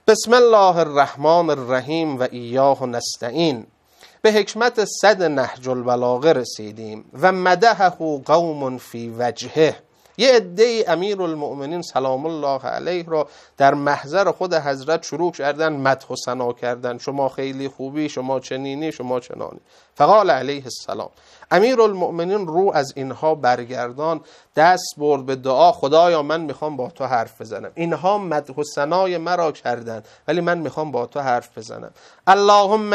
بسم الله الرحمن الرحیم و ایاه نستعین. به حکمت 100 نهج البلاغه رسیدیم. و مدحه قوم فی وجهه. یه عده امیرالمؤمنین سلام الله علیه را در محضر خود حضرت شروع کردن مدح و ثنا کردن. شما خیلی خوبی، شما چنینی، شما چنانی. فقال علیه السلام، امیرالمؤمنین رو از اینها برگردان، دست برد به دعا. خدایا من میخوام با تو حرف بزنم. اینها مدح و ثنای مرا کردن ولی من میخوام با تو حرف بزنم. اللهم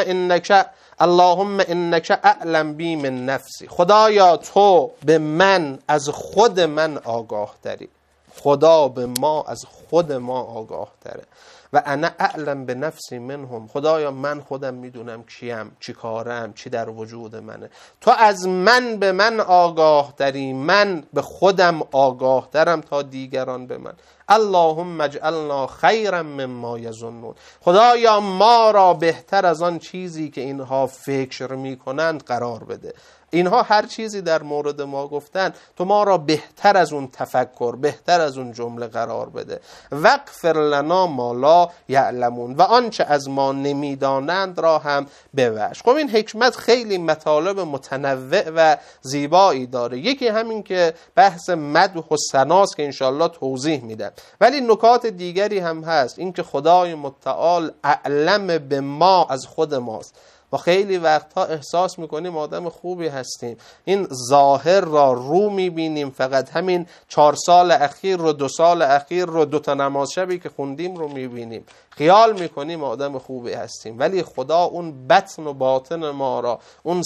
انک اعلم بی من نفسی. خدایا تو به من از خود من آگاه تری. خدا به ما از خود ما آگاه تره. و انا اعلم به نفسی منهم. خدایا من خودم میدونم کیم، چی کارم، چی در وجود منه. تو از من به من آگاه تری، من به خودم آگاه ترم تا دیگران به من. اللهم اجعلنا خیرا مما یظنون. خدایا ما را بهتر از آن چیزی که اینها فکر میکنند قرار بده. اینها هر چیزی در مورد ما گفتن، تو ما را بهتر از اون تفکر، بهتر از اون جمله قرار بده. واغفر لنا ما لا یعلمون. و آنچه از ما نمیدانند را هم ببخش. خب این حکمت خیلی مطالب متنوع و زیبایی داره. یکی همین که بحث مدح و ثناست که انشالله توضیح میدم، ولی نکات دیگری هم هست. این که خدای متعال اعلم به ما از خود ماست. و خیلی وقتها احساس میکنیم آدم خوبی هستیم، این ظاهر را رو میبینیم، فقط همین 4 سال اخیر رو، 2 سال اخیر رو، 2 تا نماز شبی که خوندیم رو میبینیم، خیال میکنیم آدم خوبی هستیم، ولی خدا اون بطن و باطن ما را، اون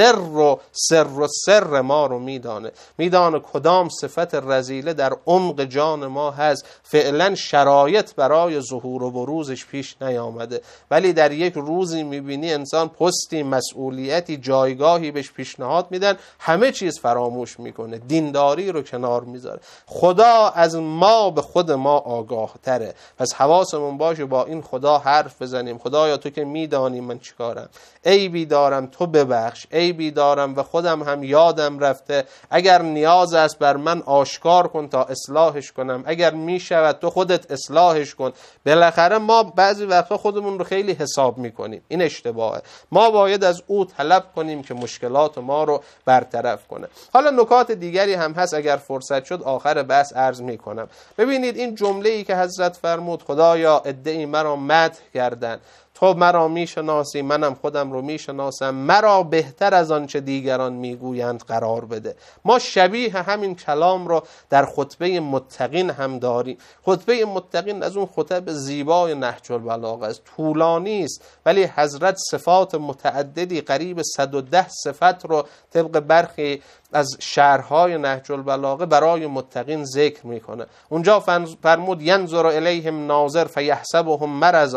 سر ما رو میدانه کدام صفت رذیله در عمق جان ما هست. فعلا شرایط برای ظهور و بروزش پیش نیامده، ولی در یک روزی میبینی انسان پستی، مسئولیتی، جایگاهی بهش پیشنهاد میدن، همه چیز فراموش میکنه، دینداری رو کنار میذاره. خدا از ما به خود ما آگاه تره. پس حواسمون باشه با این خدا حرف بزنیم. خدایا تو که میدانی من چیکارم، عیبی دارم تو ببخش، عیبی دارم و خودم هم یادم رفته، اگر نیاز است بر من آشکار کن تا اصلاحش کنم، اگر میشود تو خودت اصلاحش کن. بالاخره ما بعضی وقتا خودمون رو خیلی حساب میکنیم، این اشتباهه. ما باید از او طلب کنیم که مشکلات ما رو برطرف کنه. حالا نکات دیگری هم هست، اگر فرصت شد آخر بحث عرض میکنم. ببینید این جمله‌ای که حضرت فرمود خدایا عده‌ای مرا مدح کردن، تو مرا میشناسی، منم خودم رو میشناسم، مرا بهتر از آنچه دیگران میگویند قرار بده. ما شبیه همین کلام رو در خطبه متقین هم داریم. خطبه متقین از اون خطب زیبای نهج البلاغه است، طولانی است، ولی حضرت صفات متعددی قریب 110 صفت رو طبق برخی از شرحهای نهج البلاغه برای متقین ذکر میکنه. اونجا فرمود ینظر الیهم ناظر فیحسبهم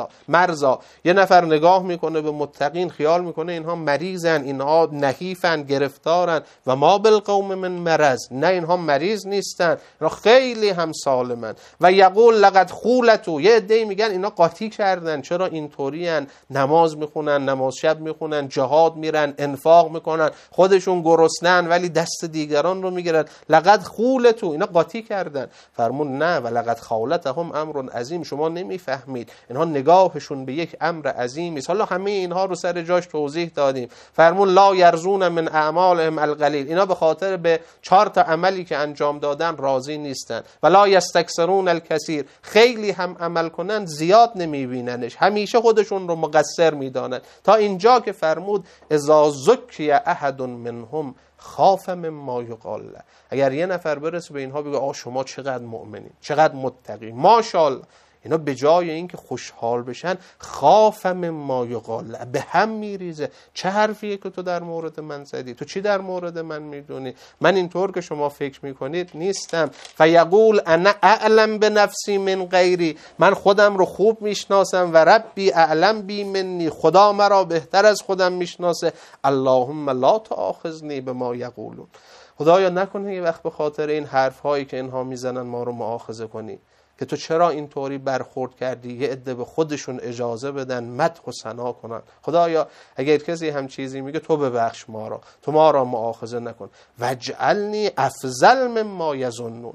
مرضا. یه نفر نگاه میکنه به متقین، خیال میکنه اینها مریضن، اینها نحیفن، گرفتارن. و ما بالقوم من مرض. نه، اینها مریض نیستن، اینها خیلی هم سالمن. و یقول لقد خولتو. یه عده‌ای میگن اینا قاطی کردن، چرا اینطورین؟ نماز میخونن، نماز شب میخونن، جهاد میرن، انفاق میکنن، خودشون گرسنن ولی دست دیگران رو میگیرن. لقد خولتو، اینا قاطی کردن. فرمون نه، و لقد خالتهم امر عظیم. شما نمیفهمید، اینها نگاهشون به یک امر عظیمی است. حالا همه اینها رو سر جاش توضیح دادیم. فرمون لا یرزون من اعمالهم القلیل. اینا به خاطر به 4 تا عملی که انجام دادن راضی نیستن. ولا یستکثرون الکثیر. خیلی هم عمل کنن زیاد نمیبیننش، همیشه خودشون رو مقصر میدانن. تا اینجا که فرمود اذا زکی احد منهم خاف مما یقال له. اگر یه نفر برسه به اینها بگه شما چقدر مؤمنین، چقدر متقین، ماشاءالله، اینا به جای اینکه خوشحال بشن خاف مما یقال له، به هم میریزه. چه حرفیه که تو در مورد من زدی؟ تو چی در مورد من میدونی؟ من اینطور که شما فکر میکنید نیستم. فیقول انا اعلم بنفسی من غیری. من خودم رو خوب میشناسم. و ربی اعلم بی منی. خدا مرا بهتر از خودم میشناسه. اللهم لا تؤاخذنی بما یقولون. خدایا نکنه یه وقت به خاطر این حرف هایی که اینها میزنن ما رو مؤاخذه کنی، که تو چرا اینطوری برخورد کردی. یه عده به خودشون اجازه بدن مدح و ثنا کنن. خدایا اگر کسی هم چیزی میگه تو ببخش ما را، تو ما را مؤاخذه نکن. وجعلنی افضل مما یظنون.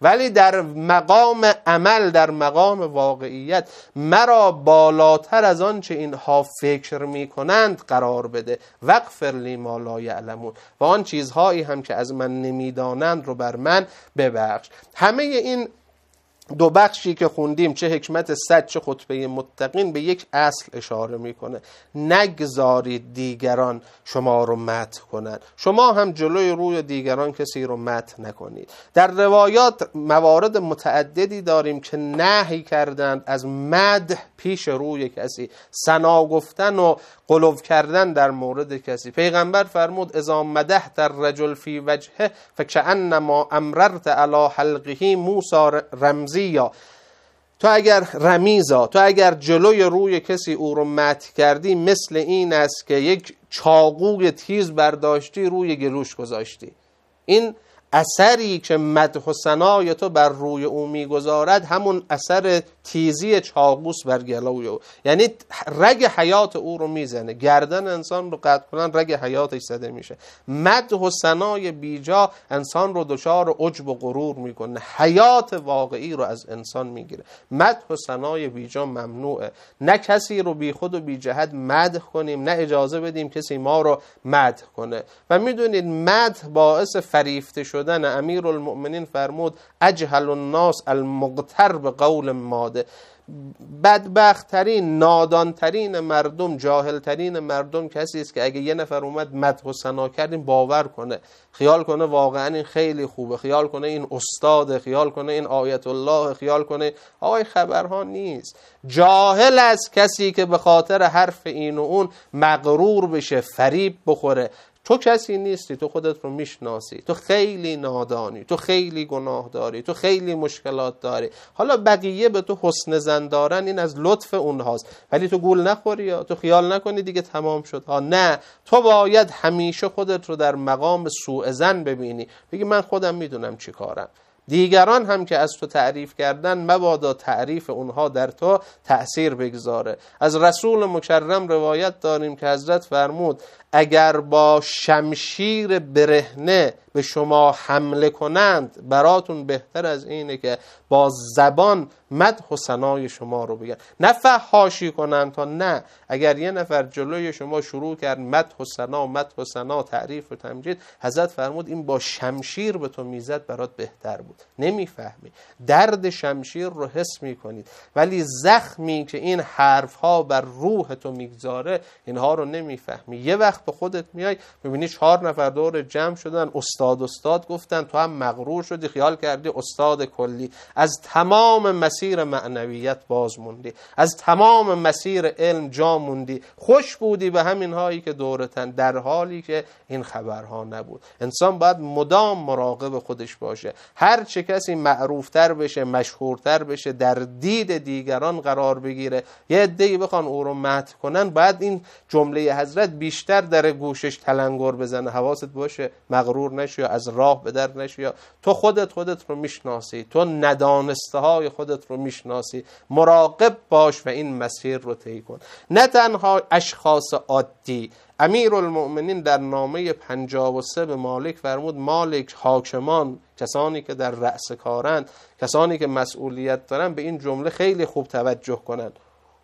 ولی در مقام عمل، در مقام واقعیت مرا بالاتر از آنچه اینها فکر میکنند قرار بده. واغفر لی ما لا یعلمون، و آن چیزهایی هم که از من نمیدانند رو بر من ببخش. همه این دو بخشی که خوندیم، چه حکمت 100 چه خطبه متقین، به یک اصل اشاره میکنه: نگذارید دیگران شما رو مدح کنند، شما هم جلوی روی دیگران کسی رو مدح نکنید. در روایات موارد متعددی داریم که نهی کردند از مدح پیش روی کسی، ثنا گفتن و غلو کردن در مورد کسی. پیغمبر فرمود: اذا مدحت الرجل فی وجهه فکأنما امررت علی حلقه موسی رمزیا. تو اگر جلوی روی کسی او رو مدح کردی، مثل این است که یک چاقوی تیز برداشتی روی گلوش گذاشتی. این اثری که مدح و ثنای تو بر روی او میگذارد همون اثر تیزی چاقوس بر گلوی او، یعنی رگ حیات او رو میزنه. گردن انسان رو قطع کنن رگ حیاتش زده میشه. مدح و ثنای بیجا انسان رو دچار عجب و غرور میکنه، حیات واقعی رو از انسان میگیره. مدح و ثنای بیجا ممنوعه. نه کسی رو بی خود و بی جهت مدح کنیم، نه اجازه بدیم کسی ما رو مدح کنه. و میدونید مدح باعث فریفته شدن. امیرالمؤمنین فرمود: اجهل الناس المغتر به قول ماده. بدبخت‌ترین، نادان‌ترین مردم، جاهل‌ترین مردم کسی است که اگه یه نفر اومد مدح و ثنا کردیم باور کنه، خیال کنه واقعا این خیلی خوبه، خیال کنه این استاده، خیال کنه این آیت الله، خیال کنه آقای خبرها نیست. جاهل است کسی که به خاطر حرف این و اون مغرور بشه، فریب بخوره. تو کسی نیستی، تو خودت رو میشناسی، تو خیلی نادانی، تو خیلی گناه داری، تو خیلی مشکلات داری. حالا بقیه به تو حسن ظن دارن، این از لطف اونهاست، ولی تو گول نخوری یا تو خیال نکنی دیگه تمام شد. نه، تو باید همیشه خودت رو در مقام سوء ظن ببینی، بگی من خودم میدونم چی کارم. دیگران هم که از تو تعریف کردن مبادا تعریف اونها در تو تأثیر بگذاره. از رسول مکرم روایت داریم که حضرت فرمود: اگر با شمشیر برهنه به شما حمله کنند، براتون بهتر از اینه که با زبان مدح و ثنای شما رو بگن، نه فحاشی کنند. تا نه، اگر یه نفر جلوی شما شروع کرد مدح و ثنا، تعریف و تمجید، حضرت فرمود این با شمشیر به تو میزد برات بهتر بود. نمیفهمی، درد شمشیر رو حس میکنید، ولی زخمی که این حرفها بر روح تو میگذاره اینها رو نمیفهمی. یه وقت به خودت میای میبینی 4 نفر دور جمع شدن، استاد گفتن، تو هم مغرور شدی، خیال کردی استاد کلی. از تمام مسیر معنویت باز موندی، از تمام مسیر علم جا موندی، خوش بودی به همین هایی که دورتن، در حالی که این خبرها نبود. انسان باید مدام مراقب خودش باشه. هر چه کسی معروفتر بشه، مشهورتر بشه، در دید دیگران قرار بگیره، یه عده‌ای بخوان او رو مدح کنن، باید این جمله حضرت بیشتر در گوشش تلنگر بزنه: حواست باشه مغرور نشی، از راه به در نشی. تو خودت رو میشناسی، تو ندانسته های خودت رو میشناسی، مراقب باش و این مسیر رو طی کن. نه تنها اشخاص عادی. امیرالمؤمنین در نامه 53 به مالک فرمود: مالک، حاکمان، کسانی که در رأس کارند، کسانی که مسئولیت دارن، به این جمله خیلی خوب توجه کنند: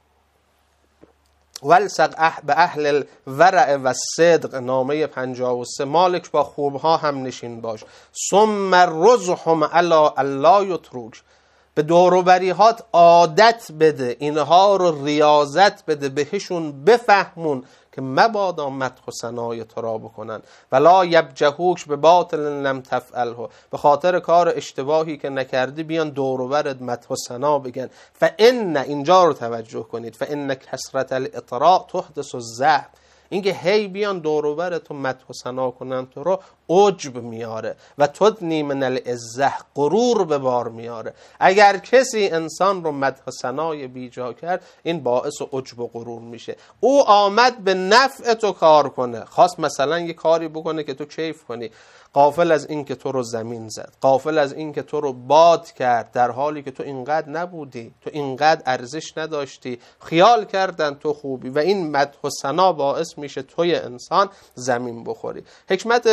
والصق به اهل الورع و صدق. نامه 53: مالک با خوبها هم نشین باش. ثم رزهم علی الا یترک. به دوروبریهات عادت بده، اینها رو ریاضت بده، بهشون بفهمون که مبادا مدح و ثنای تو را بکنن. ولا یبجحوک به باطل لم تفعله. به خاطر کار اشتباهی که نکردی بیان دوروبرت مدح و ثنا بگن. فان، اینجا رو توجه کنید، فان کثرت الاطراء تحدث الضعف. اینکه هی بیان دوروبر تو مدح و ثنا کنن تو رو عجب میاره و تدنی من العزه، غرور به بار میاره. اگر کسی انسان رو مدح و ثنای بیجا کرد، این باعث عجب و غرور میشه. او آمد به نفع تو کار کنه، خواست مثلا یه کاری بکنه که تو کیف کنی، غافل از این که تو رو زمین زد، غافل از این که تو رو باد کرد، در حالی که تو اینقدر نبودی، تو اینقدر ارزش نداشتی، خیال کردن تو خوبی و این مدح و ثنا باعث میشه توی انسان زمین بخوری. حکمت 400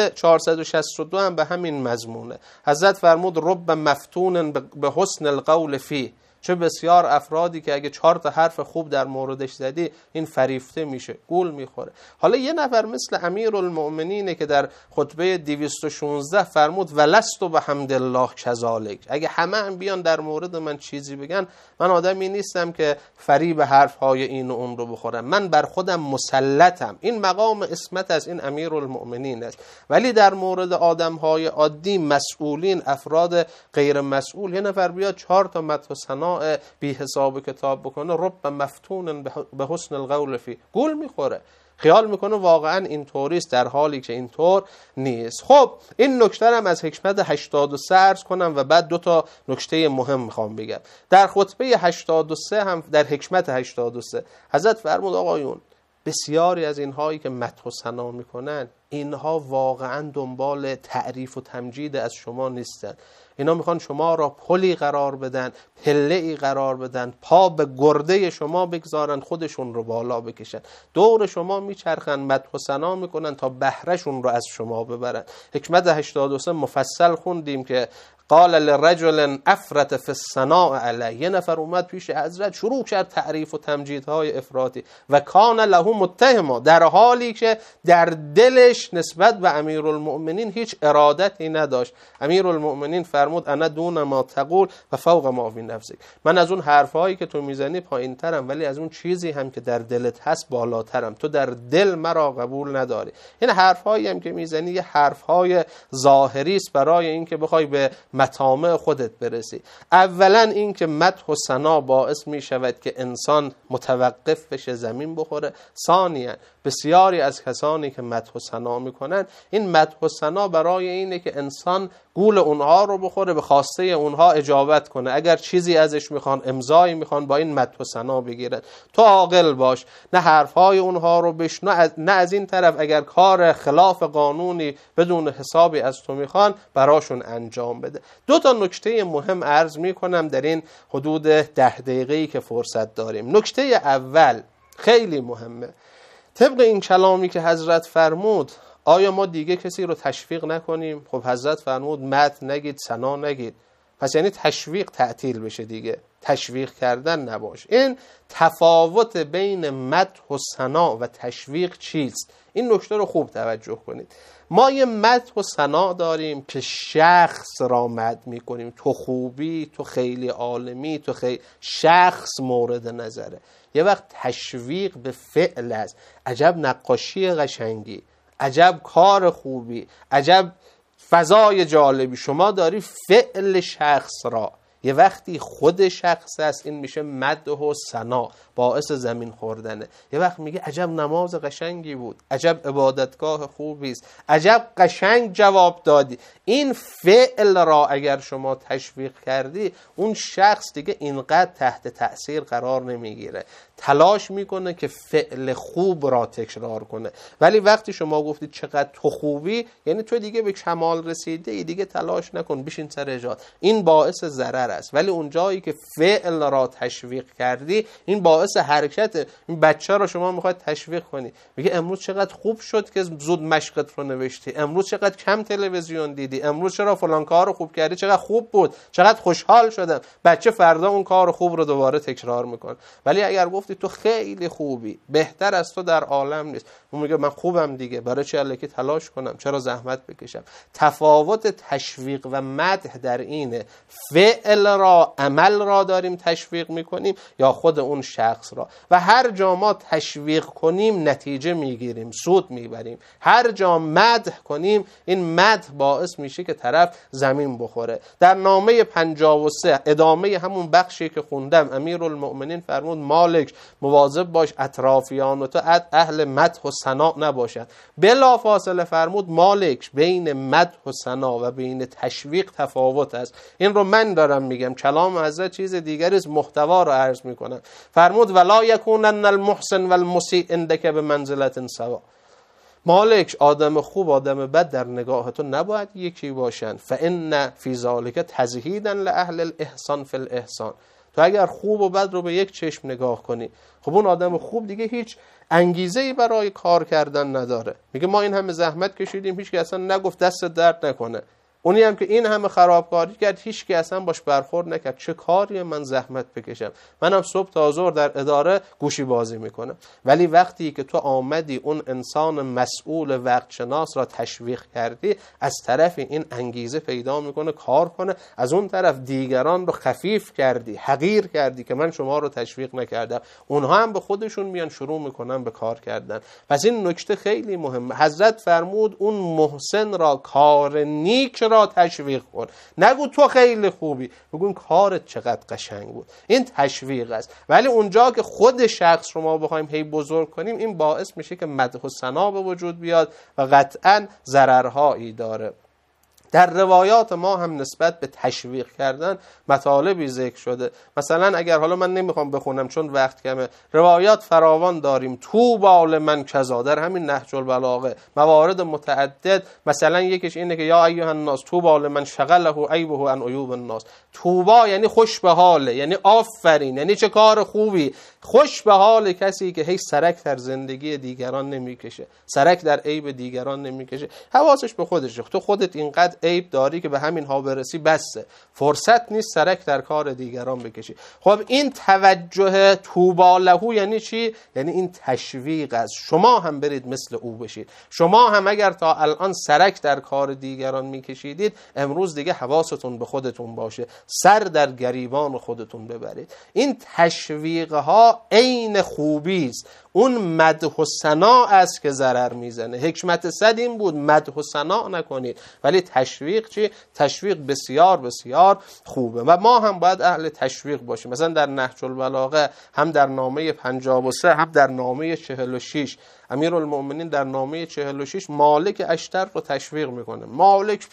462 هم به همین مضمونه. حضرت فرمود رب مفتون به حسن القول فی، چه بسیار افرادی که اگه 4 تا حرف خوب در موردش زدی این فریفته میشه، گول میخوره. حالا یه نفر مثل امیرالمؤمنینه که در خطبه 216 فرمود ولست به حمد الله کذالک، اگه همه هم بیان در مورد من چیزی بگن، من آدمی نیستم که فریب حرفهای این و اون رو بخورم، من بر خودم مسلطم. این مقام عصمت از این امیرالمؤمنین است. ولی در مورد آدمهای عادی، مسئولین، افراد غیر مسئول، یه نفر بیاد 4 تا مدح و ثنا بی حساب کتاب بکنه، رب مفتون به حسن القول فی، گول میخوره، خیال میکنه واقعا اینطوری است، در حالی که اینطور نیست. خب این نکته هم از حکمت 83 عرض کنم و بعد 2 تا نکته مهم میخوام بگم. در خطبه 83 هم، در حکمت 83 حضرت فرمود آقایون بسیاری از اینهایی که مدح و ثنا میکنن، اینها واقعا دنبال تعریف و تمجید از شما نیستن. اینا میخوان شما را پلی قرار بدن، پله‌ای قرار بدن، پا به گرده شما بگذارن، خودشون رو بالا بکشن، دور شما میچرخن، مدح و ثنا میکنن تا بهرهشون رو از شما ببرن. حکمت 83 مفصل خوندیم که قال لرجل افرط فی الثناء علی، یه نفر اومد پیش حضرت شروع کرد تعریف و تمجیدهای افراطی و کان له متهما، در حالی که در دلش نسبت به امیرالمؤمنین هیچ ارادتی نداشت. امیرالمؤمنین فرمود انا دون ما تقول و فوق ما فی نفسک، من از اون حرفایی که تو میزنی پایینترم، ولی از اون چیزی هم که در دلت هست بالاترم، تو در دل مرا قبول نداری. این حرفایی هم که میزنی یه حرفهای ظاهری است برای اینکه بخوای به مطامع خودت برسی. اولا این که مدح و ثنا باعث می شود که انسان متوقف بشه، زمین بخوره. ثانیاً بسیاری از کسانی که مدح و ثنا میکنن، این مدح و ثنا برای اینه که انسان گول اونها رو بخوره، به خواسته اونها اجابت کنه. اگر چیزی ازش میخوان، امضایی میخوان، با این مدح و ثنا بگیرن. تو عاقل باش، نه حرفهای اونها رو بشنو، نه از این طرف اگر کار خلاف قانونی بدون حسابی از تو میخوان، براشون انجام بده. 2 تا نکته مهم عرض میکنم در این حدود 10 دقیقه‌ای که فرصت داریم. نکته اول خیلی مهمه. طبق این کلامی که حضرت فرمود، آیا ما دیگه کسی رو تشویق نکنیم؟ خب حضرت فرمود مدح نگید، ثنا نگید، پس یعنی تشویق تعطیل بشه دیگه، تشویق کردن نباشه. این تفاوت بین مدح و ثنا و تشویق چیست؟ این نکته رو خوب توجه کنید. ما یه مدح و ثنا داریم که شخص را مدح میکنیم، تو خوبی، تو خیلی عالمی، تو خیلی شخص مورد نظره. یه وقت تشویق به فعل است، عجب نقاشی قشنگی، عجب کار خوبی، عجب فضای جالبی، شما داری فعل شخص را. یه وقتی خود شخص است، این میشه مدح و ثنا، باعث زمین خوردنه. یه وقت میگه عجب نماز قشنگی بود، عجب عبادتگاه خوبی است، عجب قشنگ جواب دادی. این فعل را اگر شما تشویق کردی، اون شخص دیگه اینقدر تحت تأثیر قرار نمیگیره، تلاش میکنه که فعل خوب را تکرار کنه. ولی وقتی شما گفتید چقدر تو خوبی، یعنی تو دیگه به کمال رسیده، دیگه تلاش نکن، بشین سر جات. این باعث ضرر است. ولی اون جایی که فعل را تشویق کردی، این باعث حرکت. این بچه را شما میخواید تشویق کنی، میگه امروز چقدر خوب شد که زود مشقت رو نوشتی، امروز چقدر کم تلویزیون دیدی، امروز چرا فلان کارو خوب کردی، چقدر خوب بود، چقدر خوشحال شدم. بچه فردا اون کار خوب رو دوباره تکرار میکنه. ولی اگر گفتی تو خیلی خوبی، بهتر از تو در عالم نیست، اون میگه من خوبم دیگه، برای چه الکی تلاش کنم، چرا زحمت بکشم. تفاوت تشویق و مدح در اینه، فعل را، عمل را داریم تشویق میکنیم یا خود اون شخص را. و هر جا ما تشویق کنیم نتیجه میگیریم، سود میبریم. هر جا مدح کنیم، این مدح باعث میشه که طرف زمین بخوره. در نامه 53 ادامه همون بخشی که خوندم، امیرالمؤمنین فرمود مالک مواظب باش اطرافیان و تو اهل مدح و ثنا نباشد. بلا فاصله فرمود مالک بین مدح و ثنا و بین تشویق تفاوت است. این رو من دارم میگم، کلام حضرت چیز دیگری است، محتوا رو عرض میکنم. فرمود ولا یکونن المحسن والمسیء عندک بمنزلة سوا. مالک آدم خوب آدم بد در نگاه تو نباید یکی باشن. فان فی ذلک تزهیدا لاهل الاحسان فی الاحسان. تو اگر خوب و بد رو به یک چشم نگاه کنی، خب اون آدم خوب دیگه هیچ انگیزه‌ای برای کار کردن نداره. میگه ما این همه زحمت کشیدیم، هیچ که اصلا نگفت دست درد نکنه. اونی هم که این همه خرابکاری کرد، هیچ که اصلا باش برخورد نکرد. چه کاری من زحمت بکشم؟ منم صبح تا ظهر در اداره گوشی بازی میکنم. ولی وقتی که تو آمدی اون انسان مسئول وقت شناس را تشویق کردی، از طرف این انگیزه پیدا میکنه کار کنه، از اون طرف دیگران رو خفیف کردی، حقیر کردی که من شما رو تشویق نکردم، اونها هم به خودشون میان شروع میکنن به کار کردن. پس این نکته خیلی مهمه. حضرت فرمود اون محسن را، کار نیک را تشویق کن. نگو تو خیلی خوبی، بگو کارت چقدر قشنگ بود. این تشویق است. ولی اونجا که خود شخص رو ما بخوایم هی بزرگ کنیم، این باعث میشه که مدح و ثنا به وجود بیاد و قطعاً ضررهایی داره. در روایات ما هم نسبت به تشویق کردن مطالبی ذکر شده. مثلا اگر، حالا من نمیخوام بخونم چون وقت کمه، روایات فراوان داریم. طوبی لمن کذا، در همین نهج البلاغه موارد متعدد. مثلا یکیش اینه که یا ایها الناس طوبی لمن شغله عیبه عن عیوب الناس. طوبی یعنی خوش به حاله، یعنی آفرین، یعنی چه کار خوبی. خوش به حال کسی که هیچ سرک در زندگی دیگران نمیکشه، سرک در عیب دیگران نمیکشه، حواسش به خودشه. تو خودت اینقدر عیب داری که به همین ها برسی بسه، فرصت نیست سرک در کار دیگران بکشی. خب این توجه طوبی له یعنی چی؟ یعنی این تشویق است. شما هم برید مثل او بشید. شما هم اگر تا الان سرک در کار دیگران میکشیدید، امروز دیگه حواستون به خودتون باشه، سر در گریبان خودتون ببرید. این تشویق ها عین خوبی است. اون مدح و ثنا است که ضرر میزنه. حکمت صد این بود مدح و ثنا نکنید، ولی تشویق چی؟ تشویق بسیار بسیار خوبه و ما هم باید اهل تشویق باشیم. مثلا در نهج البلاغه هم در نامه 53 هم در نامه 46 امیرالمؤمنین در نامه 46 مالک اشتر رو تشویق میکنه. مالک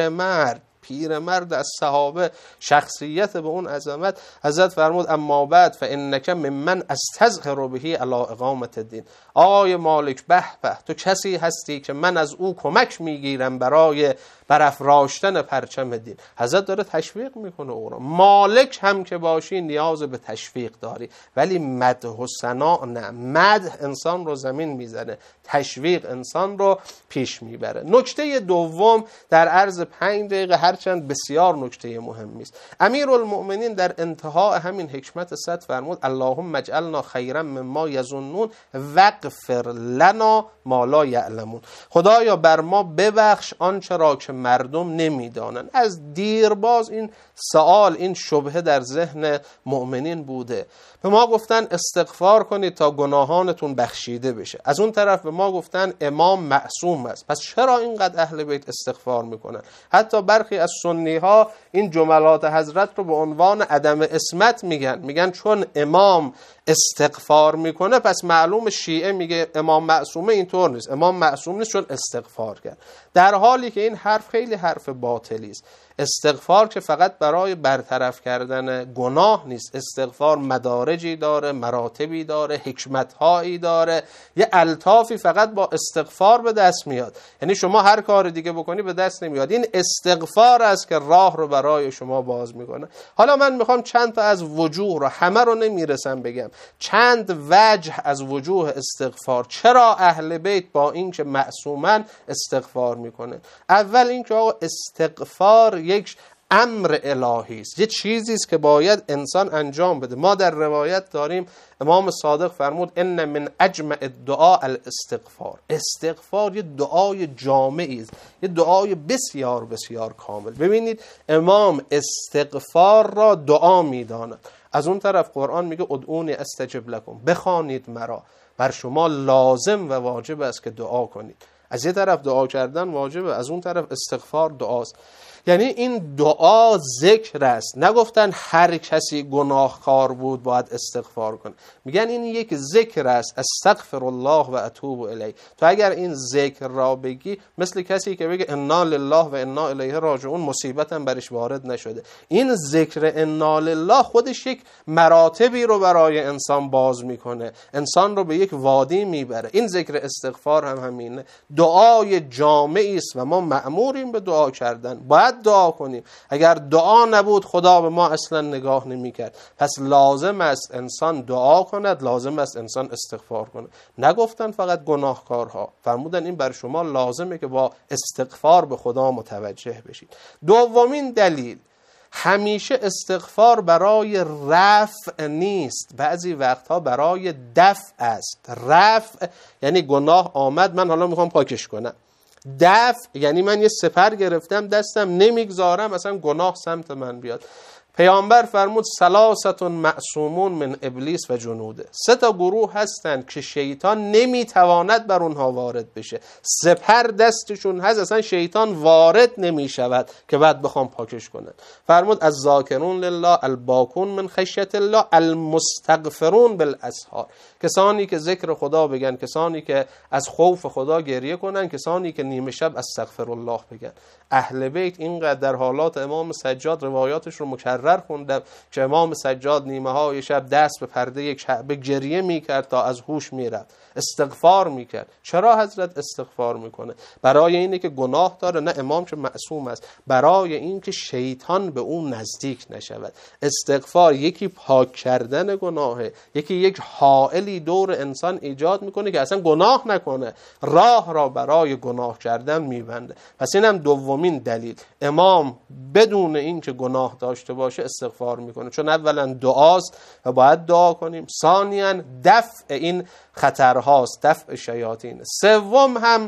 پیرمرد از صحابه، شخصیت به اون عظمت. حضرت فرمود اما بعد فانک ممن استظهر به علی اقامت الدین. آقای مالک، به به، تو کسی هستی که من از او کمک میگیرم برای برافراشتن پرچم دین. حضرت داره تشویق میکنه او را. مالک هم که باشی نیاز به تشویق داری، ولی مدح و ثنا نه. مدح انسان رو زمین میزنه، تشویق انسان رو پیش میبره. نکته دوم در عرض 5 دقیقه، هرچند بسیار نکته مهمی است، امیرالمؤمنین در انتهای همین حکمت 100 فرمود اللهم اجعلنا خیرا مما یظنون واغفر لنا ما لا یعلمون. خدایا بر ما ببخش آنچه را که مردم نمیدانند. از دیرباز این سوال، این شبهه در ذهن مؤمنین بوده. به ما گفتن استغفار کنید تا گناهانتون بخشیده بشه. از اون طرف به ما گفتن امام معصوم است، پس چرا اینقدر اهل بیت استغفار میکنن؟ حتی برخی از سنی ها این جملات حضرت رو به عنوان عدم عصمت میگن چون امام استغفار میکنه پس معلوم شیعه میگه امام معصومه. اینطور نیست، امام معصوم نیست چون استغفار کرد، در حالی که این حرف خیلی حرف باطلی است. استغفار که فقط برای برطرف کردن گناه نیست، استغفار مدارجی داره، مراتبی داره، حکمتهایی داره، یه الطافی فقط با استغفار به دست میاد. یعنی شما هر کار دیگه بکنی به دست نمیاد، این استغفار است که راه رو برای شما باز میکنه. حالا من میخوام چند تا از وجوه رو، همه رو نمیرسم بگم، چند وجه از وجوه استغفار، چرا اهل بیت با این که معصومن استغفار میکنه. اول این که آقا استغفار یک امر الهی است، یه چیزی است که باید انسان انجام بده. ما در روایت داریم امام صادق فرمود ان من اجمع الدعاء الاستغفار. استغفار یه دعای جامعی است، یه دعای بسیار بسیار کامل. ببینید امام استغفار را دعا میداند. از اون طرف قرآن میگه ادعونی استجب لکم، بخوانید مرا. بر شما لازم و واجب است که دعا کنید. از یه طرف دعا کردن واجبه، از اون طرف استغفار دعاست. یعنی این دعا ذکر است. نگفتن هر کسی گناهکار بود باید استغفار کنه، میگن این یک ذکر است. استغفر الله و اتوب الیه. تو اگر این ذکر را بگی مثل کسی که بگه انا لله و انا الیه راجعون، مصیبت هم برش وارد نشده. این ذکر انا لله خودش یک مراتبی رو برای انسان باز میکنه، انسان رو به یک وادی میبره. این ذکر استغفار هم همینه، دعای جامعی است و ما مأموریم به دعا کردن. باید باید دعا کنیم. اگر دعا نبود خدا به ما اصلا نگاه نمی‌کرد. پس لازم است انسان دعا کند، لازم است انسان استغفار کنه. نگفتن فقط گناهکارها، فرمودن این بر شما لازمه که با استغفار به خدا متوجه بشید. دومین دلیل، همیشه استغفار برای رفع نیست، بعضی وقتها برای دفع است. رفع یعنی گناه آمد، من حالا میخوام پاکش کنم. دفع یعنی من یه سپر گرفتم دستم، نمیگذارم اصلا گناه سمت من بیاد. پیامبر فرمود ثلاثه معصومون من ابلیس و جنوده. 3 گروه هستند که شیطان نمیتواند بر اونها وارد بشه، سپر دستشون هست، اصلا شیطان وارد نمیشود که بعد بخوام پاکش کنن. فرمود الذاکرون لله الباکون من خشیت الله المستغفرون بالاسحار. کسانی که ذکر خدا بگن، کسانی که از خوف خدا گریه کنن، کسانی که نیمه شب استغفر الله بگن. اهل بیت اینقدر در حالات امام سجاد روایاتش رو مکرر خوندم که امام سجاد نیمه های شب دست به پرده کعبه گریه میکرد تا از هوش میرفت، استغفار میکرد. چرا حضرت استغفار میکنه؟ برای اینه که گناه داره؟ نه، امام که معصوم است، برای این که شیطان به اون نزدیک نشود. استغفار یکی پاک کردن گناهه، یکی یک حائلی دور انسان ایجاد میکنه که اصلا گناه نکنه، راه را برای گناه کردن میبنده. پس اینم دومین دلیل، امام بدون این که گناه داشته باشه استغفار میکنه، چون اولا دعاست و باید دعا کنیم، ثانیاً دفع این خطرهاست، دفع شیاطین. سوم هم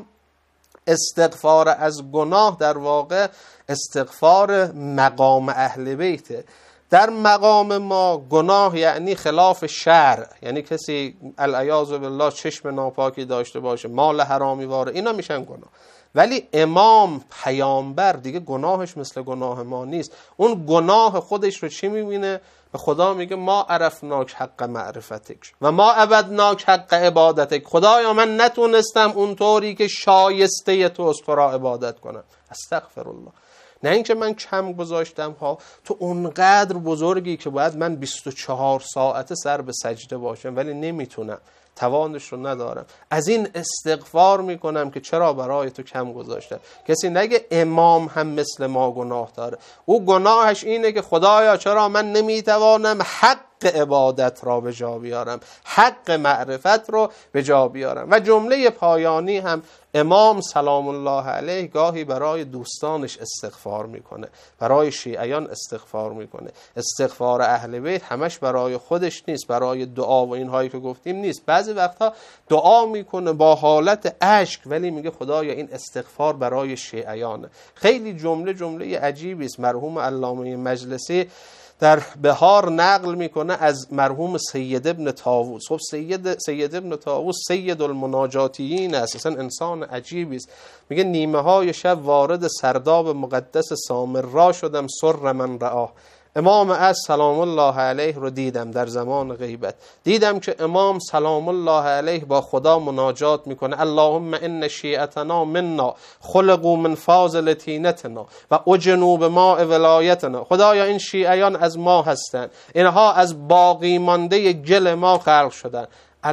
استغفار از گناه در واقع استغفار مقام اهل بیته. در مقام ما گناه یعنی خلاف شرع، یعنی کسی العیاذ بالله چشم ناپاکی داشته باشه، مال حرامی واره، اینا میشن گناه. ولی امام پیامبر دیگه گناهش مثل گناه ما نیست. اون گناه خودش رو چی میبینه؟ به خدا میگه ما عرفناک حق معرفتک و ما عبدناک حق عبادتک. خدایا من نتونستم اونطوری که شایسته توست تو را عبادت کنم. استغفر الله. نه اینکه من کم گذاشتم ها، تو اونقدر بزرگی که باید من 24 ساعته سر به سجده باشم ولی نمیتونم، توانش رو ندارم. از این استغفار میکنم که چرا برای تو کم گذاشتم. کسی نگه امام هم مثل ما گناه داره. او گناهش اینه که خدایا چرا من نمیتوانم حق عبادت را به جا بیارم، حق معرفت رو به جا بیارم. و جمله پایانی هم امام سلام الله علیه گاهی برای دوستانش استغفار میکنه، برای شیعیان استغفار میکنه. استغفار اهل بیت همش برای خودش نیست، برای دعا و اینهایی که گفتیم نیست. بعضی وقتا دعا میکنه با حالت اشک ولی میگه خدایا این استغفار برای شیعیانه. خیلی جمله عجیبی است. مرحوم علامه مجلسی در بهار نقل میکنه از مرحوم سید ابن طاووس. خب سید ابن طاووس سید المناجاتیین است، اصلا انسان عجیبی است. میگه نیمه های شب وارد سرداب مقدس سامرا شدم، سر من رآه. امام از سلام الله علیه رو دیدم در زمان غیبت. دیدم که امام سلام الله علیه با خدا مناجات میکنه. اللهم ان شیعتنا منا خلقوا من فاضل طینتنا و اجنوا بماء ولایتنا. خدایا این شیعیان از ما هستند، اینها از باقی مانده گل ما خلق شدن.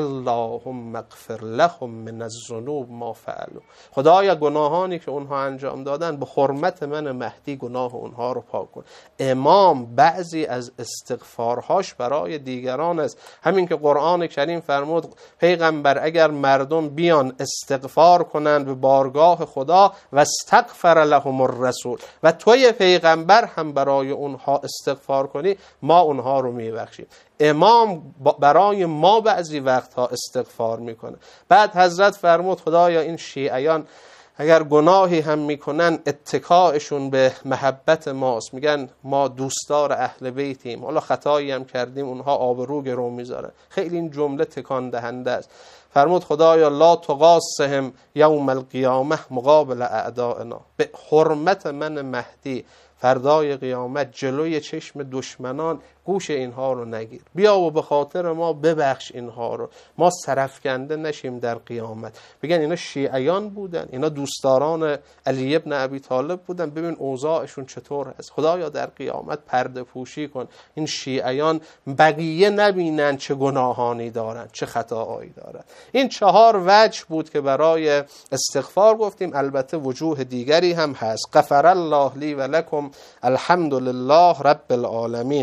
اللهم اغفر لهم من الذنوب ما فعلوا. خدایا گناهانی که اونها انجام دادن به حرمت من مهدی گناه اونها رو پاک کن. امام بعضی از استغفارهاش برای دیگران است. همین که قرآن کریم فرمود پیغمبر اگر مردم بیان استغفار کنند به بارگاه خدا و استغفر لهم الرسول و توی پیغمبر هم برای اونها استغفار کنی ما اونها رو میبخشیم. امام برای ما بعضی وقتها استغفار میکنه. بعد حضرت فرمود خدایا این شیعیان اگر گناهی هم میکنن اتکاءشون به محبت ماست، میگن ما دوستدار اهل بیتیم، حالا خطایی هم کردیم اونها آبرو گرو میذارن. خیلی این جمله تکان دهنده است. فرمود خدایا لا تقاسهم یوم القیامه مقابل اعدائنا. به حرمت من مهدی فردای قیامت جلوی چشم دشمنان گوش اینها رو نگیر، بیا و به خاطر ما ببخش اینها رو، ما سرفکنده نشیم در قیامت. بگن اینا شیعیان بودن، اینا دوستداران علی ابن ابی طالب بودن، ببین اوضاعشون چطور هست. خدایا در قیامت پرده پوشی کن، این شیعیان بقیه نبینن چه گناهانی دارن، چه خطاهایی دارن. این 4 وجه بود که برای استغفار گفتیم. البته وجوه دیگری هم هست. غفر الله لی و لکم، الحمد لله رب العالمین.